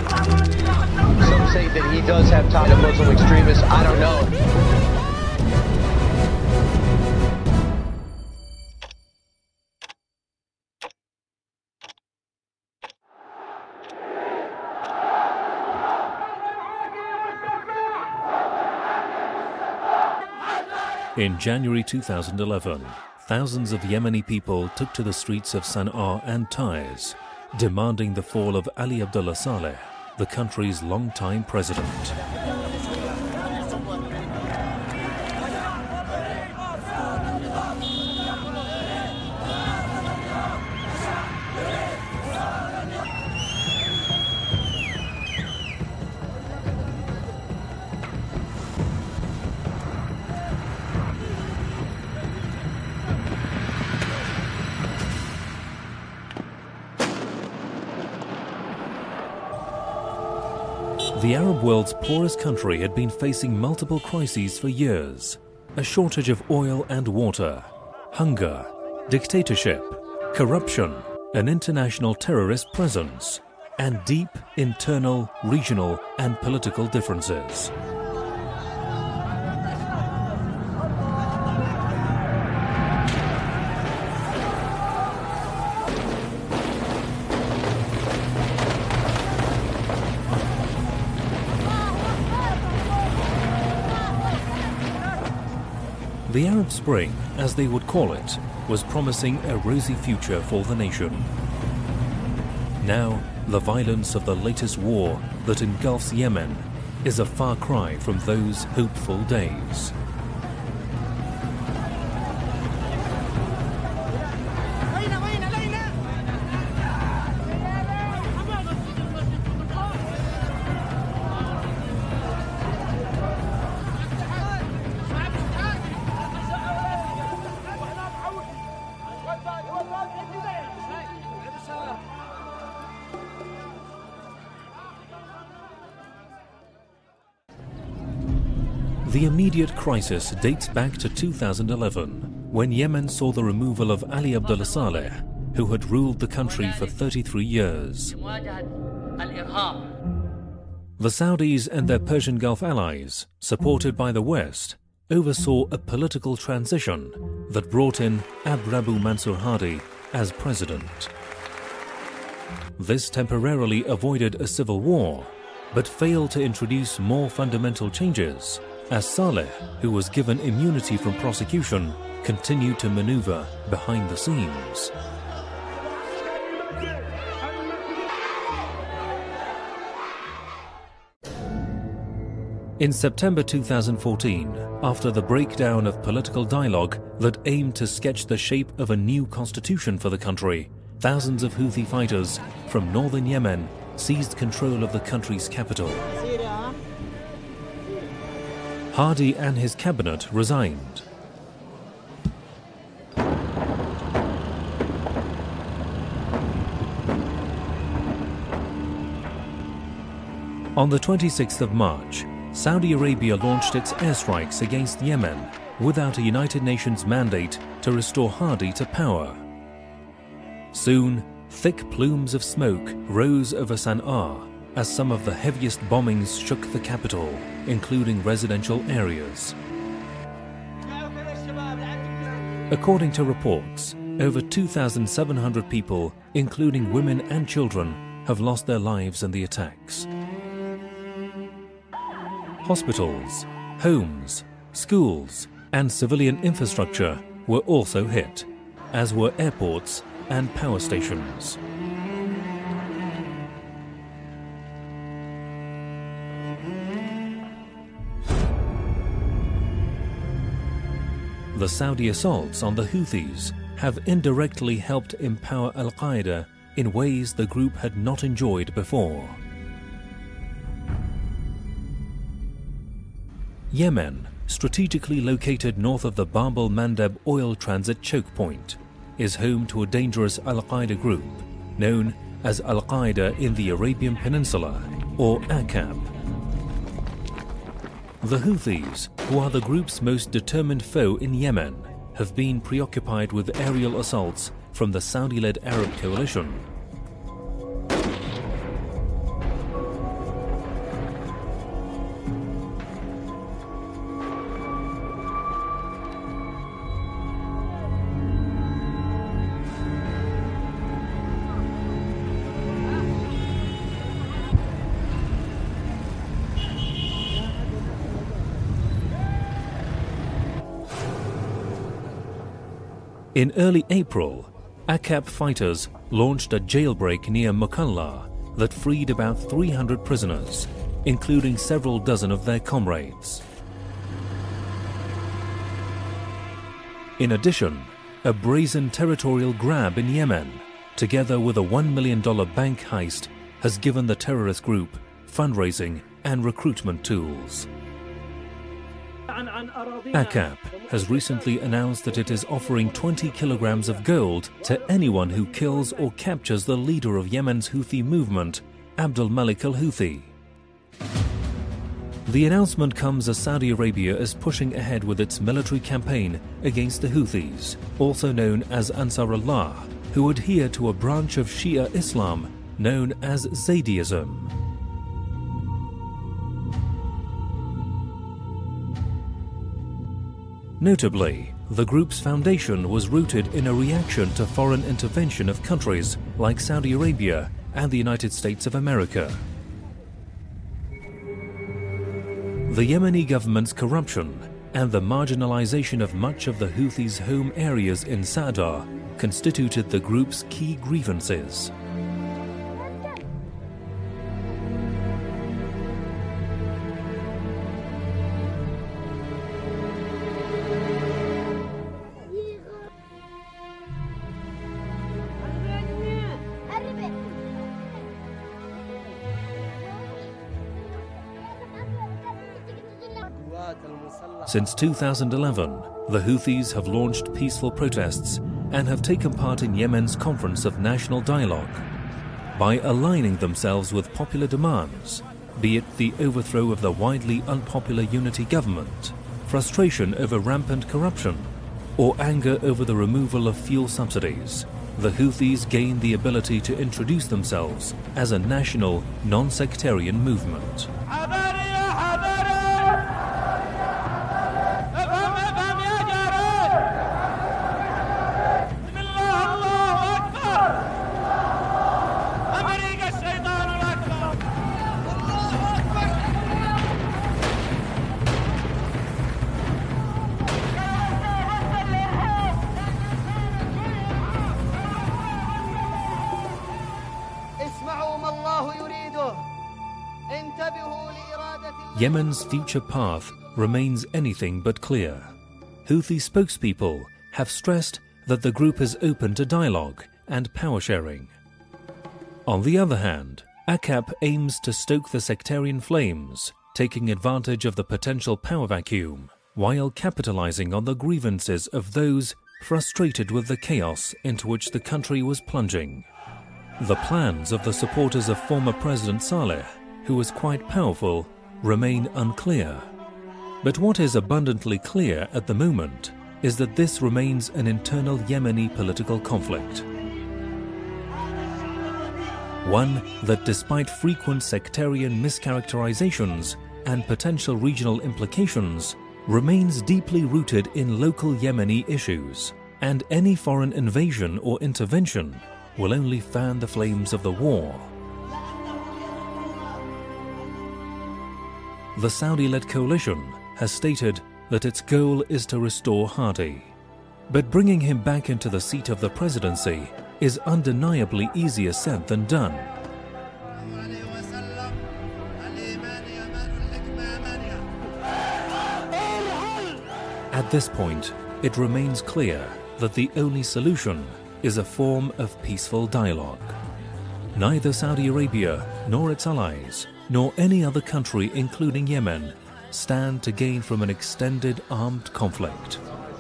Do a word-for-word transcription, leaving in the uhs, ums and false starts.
Some say that he does have ties to Muslim extremists. I don't know. In January two thousand eleven, thousands of Yemeni people took to the streets of Sana'a and Taiz, demanding the fall of Ali Abdullah Saleh, the country's longtime president. The Arab world's poorest country had been facing multiple crises for years. A shortage of oil and water, hunger, dictatorship, corruption, an international terrorist presence, and deep internal, regional and political differences. The Arab Spring, as they would call it, was promising a rosy future for the nation. Now, the violence of the latest war that engulfs Yemen is a far cry from those hopeful days. The immediate crisis dates back to two thousand eleven, when Yemen saw the removal of Ali Abdullah Saleh, who had ruled the country for thirty-three years. The Saudis and their Persian Gulf allies, supported by the West, oversaw a political transition that brought in Abdrabbu Mansur Hadi as president. This temporarily avoided a civil war, but failed to introduce more fundamental changes, as Saleh, who was given immunity from prosecution, continued to maneuver behind the scenes. In September two thousand fourteen, after the breakdown of political dialogue that aimed to sketch the shape of a new constitution for the country, thousands of Houthi fighters from northern Yemen seized control of the country's capital. Hadi and his cabinet resigned. On the twenty-sixth of March, Saudi Arabia launched its airstrikes against Yemen without a United Nations mandate to restore Hadi to power. Soon, thick plumes of smoke rose over Sana'a as some of the heaviest bombings shook the capital, including residential areas. According to reports, over two thousand seven hundred people, including women and children, have lost their lives in the attacks. Hospitals, homes, schools, and civilian infrastructure were also hit, as were airports and power stations. The Saudi assaults on the Houthis have indirectly helped empower Al-Qaeda in ways the group had not enjoyed before. Yemen, strategically located north of the Bab el-Mandeb oil transit choke point, is home to a dangerous Al-Qaeda group known as Al-Qaeda in the Arabian Peninsula, or A Q A P. The Houthis, who are the group's most determined foe in Yemen, have been preoccupied with aerial assaults from the Saudi-led Arab coalition. In early April, A K A P fighters launched a jailbreak near Mukalla that freed about three hundred prisoners, including several dozen of their comrades. In addition, a brazen territorial grab in Yemen, together with a one million dollar bank heist, has given the terrorist group fundraising and recruitment tools. A K A P has recently announced that it is offering twenty kilograms of gold to anyone who kills or captures the leader of Yemen's Houthi movement, Abdul Malik al-Houthi. The announcement comes as Saudi Arabia is pushing ahead with its military campaign against the Houthis, also known as Ansarullah, who adhere to a branch of Shia Islam known as Zaydism. Notably, the group's foundation was rooted in a reaction to foreign intervention of countries like Saudi Arabia and the United States of America. The Yemeni government's corruption and the marginalization of much of the Houthis' home areas in Sa'da constituted the group's key grievances. Since two thousand eleven, the Houthis have launched peaceful protests and have taken part in Yemen's Conference of National Dialogue. By aligning themselves with popular demands, be it the overthrow of the widely unpopular unity government, frustration over rampant corruption, or anger over the removal of fuel subsidies, the Houthis gained the ability to introduce themselves as a national, non-sectarian movement. Yemen's future path remains anything but clear. Houthi spokespeople have stressed that the group is open to dialogue and power sharing. On the other hand, A K A P aims to stoke the sectarian flames, taking advantage of the potential power vacuum, while capitalizing on the grievances of those frustrated with the chaos into which the country was plunging. The plans of the supporters of former President Saleh, who was quite powerful, remain unclear. But what is abundantly clear at the moment is that this remains an internal Yemeni political conflict. One that, despite frequent sectarian mischaracterizations and potential regional implications, remains deeply rooted in local Yemeni issues, and any foreign invasion or intervention will only fan the flames of the war. The Saudi-led coalition has stated that its goal is to restore Hadi. But bringing him back into the seat of the presidency is undeniably easier said than done. At this point, it remains clear that the only solution is a form of peaceful dialogue. Neither Saudi Arabia nor its allies, nor any other country, including Yemen, stand to gain from an extended armed conflict.